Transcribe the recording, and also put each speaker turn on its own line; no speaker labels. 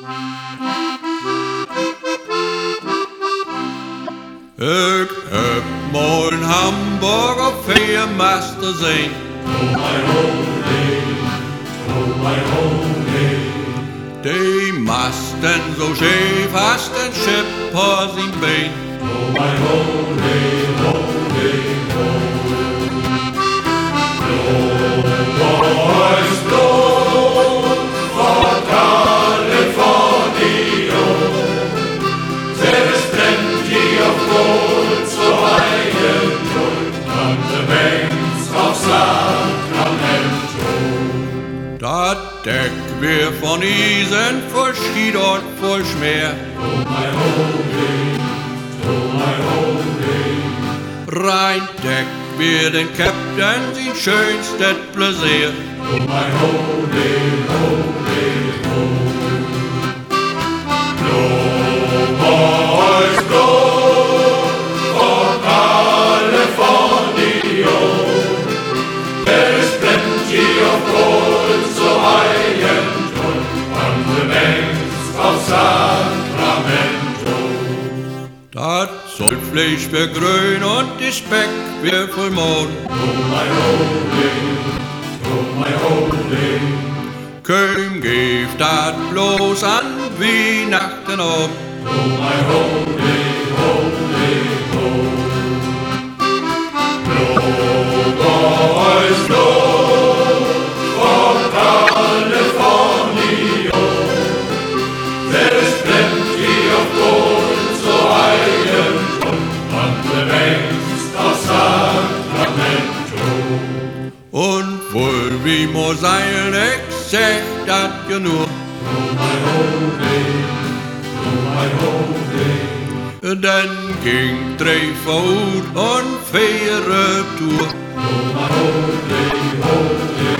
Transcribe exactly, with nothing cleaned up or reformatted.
Ik heb mal in Hamburg op veermaster zijn.
Oh my holy, oh my holy.
Die masten zo scheef als een schip als in been.
Oh my holy, holy, holy. Blow, boys, blow for California. There is plenty of gold, so high and good, on the banks of Sacramento.
Dat dek weer van isen, verschiet und voll Schmer.
Oh my holy, oh my holy.
Rein dek weer den Captain zijn schönstes Plezier.
Oh my holy, holy, holy. Blow, boys, blow for California. There is plenty of gold, so high and good, on the banks of Sacramento.
Dat Zollfleisch wär grün und die Speck wär voll Mohn.
Oh my holy, oh my holy.
Keim geeft dat bloß an Weihnachten ab.
Oh my holy, holy, holy. Blow, boys, blow for California. There is plenty of gold, so high and good, on the banks of Sacramento.
Und wohl wie mo sein, ich sag dat genug.
Oh my holy, oh my holy.
Dann ging drei Fout und vier Tour.
Oh my holy, holy.